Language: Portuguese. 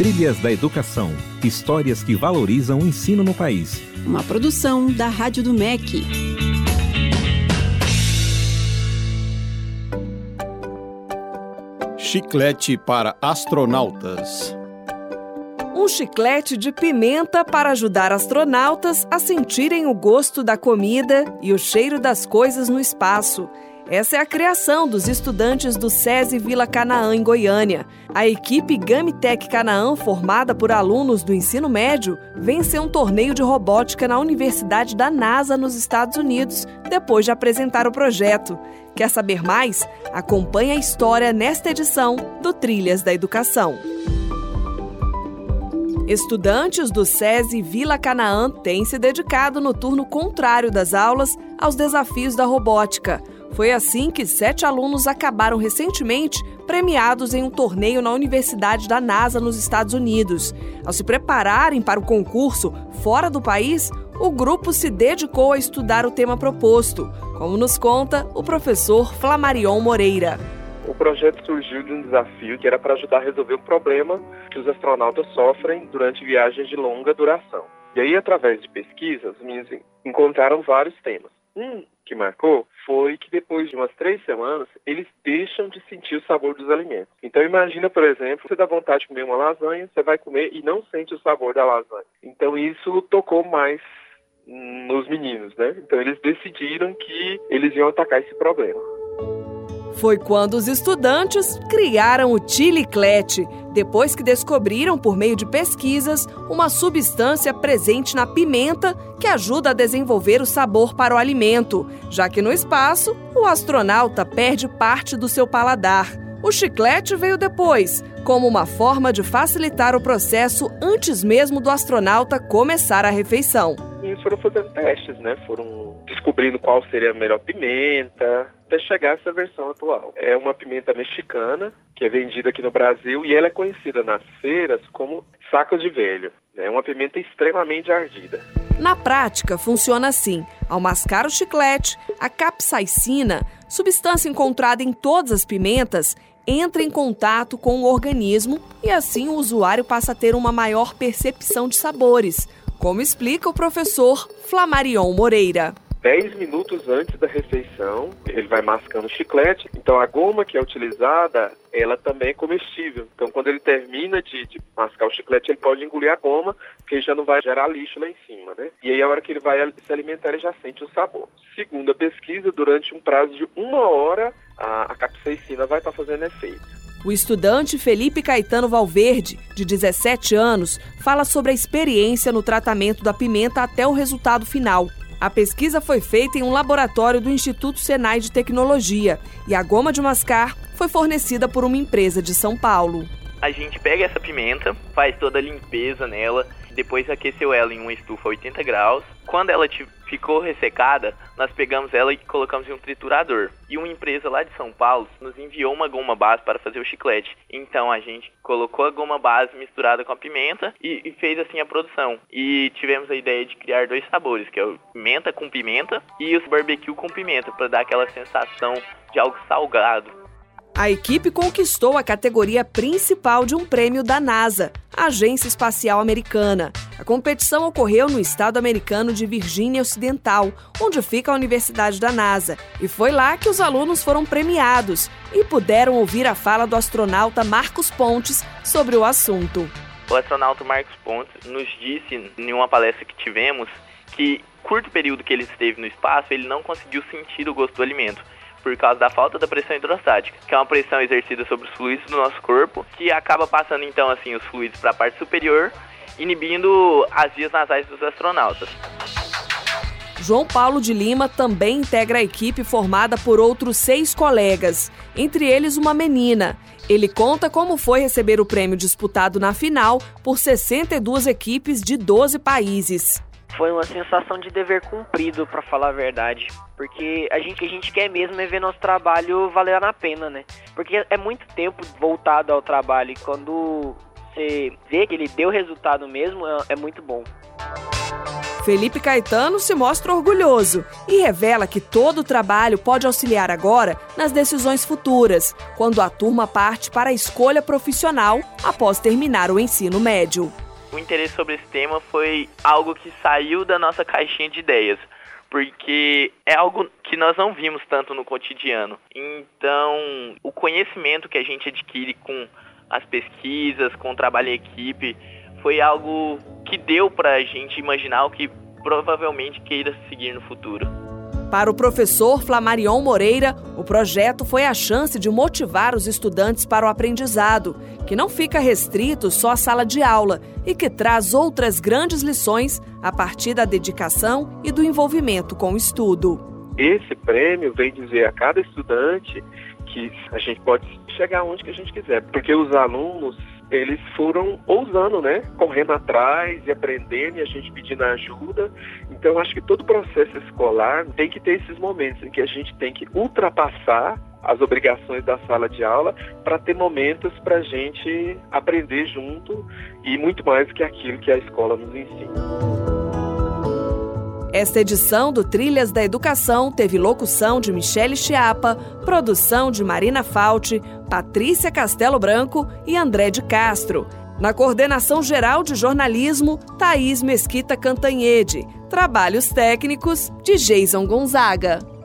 Trilhas da Educação. Histórias que valorizam o ensino no país. Uma produção da Rádio do MEC. Chiclete para astronautas. Um chiclete de pimenta para ajudar astronautas a sentirem o gosto da comida e o cheiro das coisas no espaço. Essa é a criação dos estudantes do SESI Vila Canaã, em Goiânia. A equipe Gamitec Canaã, formada por alunos do ensino médio, venceu um torneio de robótica na Universidade da NASA, nos Estados Unidos, depois de apresentar o projeto. Quer saber mais? Acompanhe a história nesta edição do Trilhas da Educação. Estudantes do SESI Vila Canaã têm se dedicado no turno contrário das aulas aos desafios da robótica. Foi assim que 7 alunos acabaram recentemente premiados em um torneio na Universidade da NASA, nos Estados Unidos. Ao se prepararem para o concurso fora do país, o grupo se dedicou a estudar o tema proposto, como nos conta o professor Flamarion Moreira. O projeto surgiu de um desafio que era para ajudar a resolver um problema que os astronautas sofrem durante viagens de longa duração. E aí, através de pesquisas, os meninos encontraram vários temas. Um que marcou foi que depois de umas 3 semanas, eles deixam de sentir o sabor dos alimentos. Então imagina, por exemplo, você dá vontade de comer uma lasanha, você vai comer e não sente o sabor da lasanha. Então isso tocou mais nos meninos, né? Então eles decidiram que eles iam atacar esse problema. Foi quando os estudantes criaram o Chiliclete, depois que descobriram, por meio de pesquisas, uma substância presente na pimenta que ajuda a desenvolver o sabor para o alimento, já que no espaço, o astronauta perde parte do seu paladar. O chiclete veio depois, como uma forma de facilitar o processo antes mesmo do astronauta começar a refeição. Eles foram fazendo testes, né? Foram descobrindo qual seria a melhor pimenta, até chegar a essa versão atual. É uma pimenta mexicana, que é vendida aqui no Brasil, e ela é conhecida nas feiras como saco de velho. É uma pimenta extremamente ardida. Na prática, funciona assim. Ao mascar o chiclete, a capsaicina, substância encontrada em todas as pimentas, entra em contato com o organismo e assim o usuário passa a ter uma maior percepção de sabores, como explica o professor Flamarion Moreira. 10 minutos antes da refeição, ele vai mascando o chiclete. Então a goma que é utilizada, ela também é comestível. Então quando ele termina de mascar o chiclete, ele pode engolir a goma, porque já não vai gerar lixo lá em cima, né? E aí a hora que ele vai se alimentar, ele já sente o sabor. Segundo a pesquisa, durante um prazo de 1 hora, a capsaicina vai estar fazendo efeito. O estudante Felipe Caetano Valverde, de 17 anos, fala sobre a experiência no tratamento da pimenta até o resultado final. A pesquisa foi feita em um laboratório do Instituto Senai de Tecnologia e a goma de mascar foi fornecida por uma empresa de São Paulo. A gente pega essa pimenta, faz toda a limpeza nela, depois aqueceu ela em uma estufa a 80 graus. Quando ela ficou ressecada, nós pegamos ela e colocamos em um triturador. E uma empresa lá de São Paulo nos enviou uma goma base para fazer o chiclete. Então a gente colocou a goma base misturada com a pimenta e fez assim a produção. E tivemos a ideia de criar 2 sabores, que é o pimenta com pimenta e o barbecue com pimenta, para dar aquela sensação de algo salgado. A equipe conquistou a categoria principal de um prêmio da NASA, a Agência Espacial Americana. A competição ocorreu no estado americano de Virgínia Ocidental, onde fica a Universidade da NASA. E foi lá que os alunos foram premiados e puderam ouvir a fala do astronauta Marcos Pontes sobre o assunto. O astronauta Marcos Pontes nos disse, em uma palestra que tivemos, que curto período que ele esteve no espaço, ele não conseguiu sentir o gosto do alimento, por causa da falta da pressão hidrostática, que é uma pressão exercida sobre os fluidos do nosso corpo, que acaba passando então assim os fluidos para a parte superior, inibindo as vias nasais dos astronautas. João Paulo de Lima também integra a equipe formada por outros 6 colegas, entre eles uma menina. Ele conta como foi receber o prêmio disputado na final por 62 equipes de 12 países. Foi uma sensação de dever cumprido, para falar a verdade. Porque a gente quer mesmo é ver nosso trabalho valer a pena, né? Porque é muito tempo voltado ao trabalho e quando você vê que ele deu resultado mesmo, é muito bom. Felipe Caetano se mostra orgulhoso e revela que todo o trabalho pode auxiliar agora nas decisões futuras, quando a turma parte para a escolha profissional após terminar o ensino médio. O interesse sobre esse tema foi algo que saiu da nossa caixinha de ideias, porque é algo que nós não vimos tanto no cotidiano. Então, o conhecimento que a gente adquire com as pesquisas, com o trabalho em equipe, foi algo que deu para a gente imaginar o que provavelmente queira seguir no futuro. Para o professor Flamarion Moreira, o projeto foi a chance de motivar os estudantes para o aprendizado, que não fica restrito só à sala de aula e que traz outras grandes lições a partir da dedicação e do envolvimento com o estudo. Esse prêmio vem dizer a cada estudante que a gente pode chegar onde que a gente quiser, porque os alunos, eles foram ousando, né? Correndo atrás e aprendendo e a gente pedindo ajuda. Então, acho que todo processo escolar tem que ter esses momentos em que a gente tem que ultrapassar as obrigações da sala de aula para ter momentos para a gente aprender junto e muito mais que aquilo que a escola nos ensina. Esta edição do Trilhas da Educação teve locução de Michele Chiapa, produção de Marina Fauci, Patrícia Castelo Branco e André de Castro. Na coordenação geral de jornalismo, Thaís Mesquita Cantanhede. Trabalhos técnicos de Jason Gonzaga.